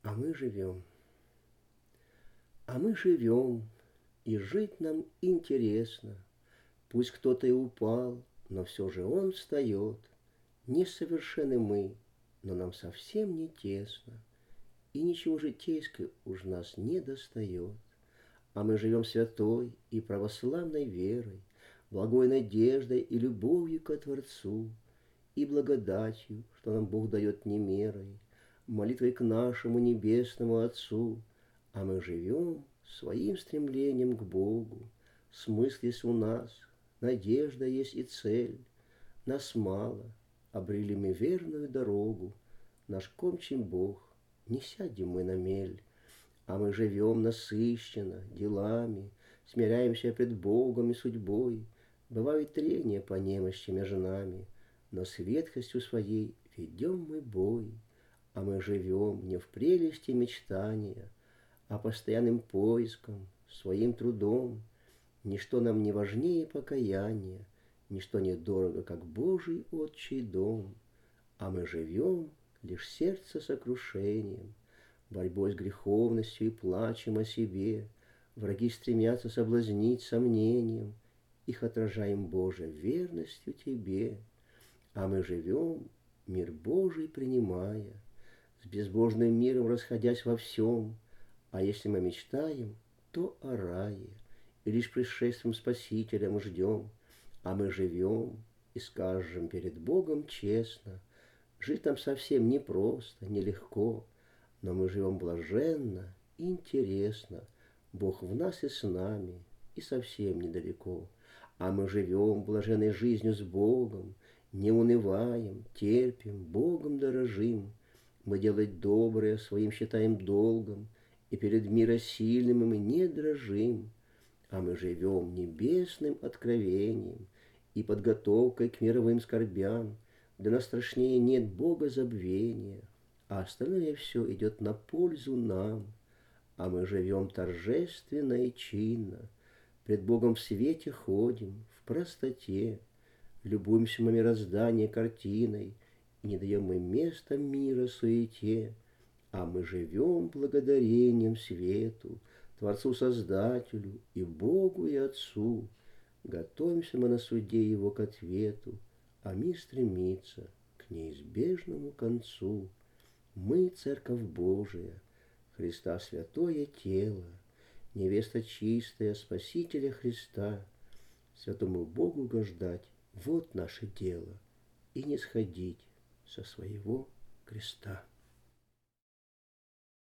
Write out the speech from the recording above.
А мы живем. А мы живем, и жить нам интересно. Пусть кто-то и упал, но все же он встает. Несовершенны мы, но нам совсем не тесно, и ничего житейского уж нас не достает. А мы живем святой и православной верой, благой надеждой и любовью ко Творцу, и благодатью, что нам Бог дает немерой, молитвой к нашему небесному Отцу. А мы живем своим стремлением к Богу. Смысл есть у нас, надежда есть и цель. Нас мало, обрели мы верную дорогу. Наш кончим Бог, не сядем мы на мель. А мы живем насыщенно делами, смиряемся пред Богом и судьбой. Бывают трения по немощи между нами, но с ветхостью своей ведем мы бой. А мы живем не в прелести мечтания, а постоянным поиском, своим трудом. Ничто нам не важнее покаяния, ничто не дорого, как Божий отчий дом. А мы живем лишь сердце сокрушением, борьбой с греховностью и плачем о себе. Враги стремятся соблазнить сомнением, их отражаем, Боже, верностью Тебе. А мы живем, мир Божий принимая, с безбожным миром расходясь во всем. А если мы мечтаем, то о рае, и лишь пришествием Спасителя ждем. А мы живем и скажем перед Богом честно, жить нам совсем непросто, нелегко, но мы живем блаженно и интересно. Бог в нас и с нами, и совсем недалеко. А мы живем блаженной жизнью с Богом, не унываем, терпим, Богом дорожим. Мы делать доброе своим считаем долгом, и перед миром сильным мы не дрожим. А мы живем небесным откровением и подготовкой к мировым скорбям. Для нас страшнее нет Бога забвения, а остальное все идет на пользу нам. А мы живем торжественно и чинно, пред Богом в свете ходим, в простоте, любуемся мы мироздание картиной, и не даем мы места мира суете. А мы живем благодарением свету, Творцу-Создателю и Богу и Отцу. Готовимся мы на суде Его к ответу, а мир стремится к неизбежному концу. Мы, Церковь Божия, Христа святое тело, невеста чистая Спасителя Христа. Святому Богу угождать — вот наше дело, и не сходить со своего креста.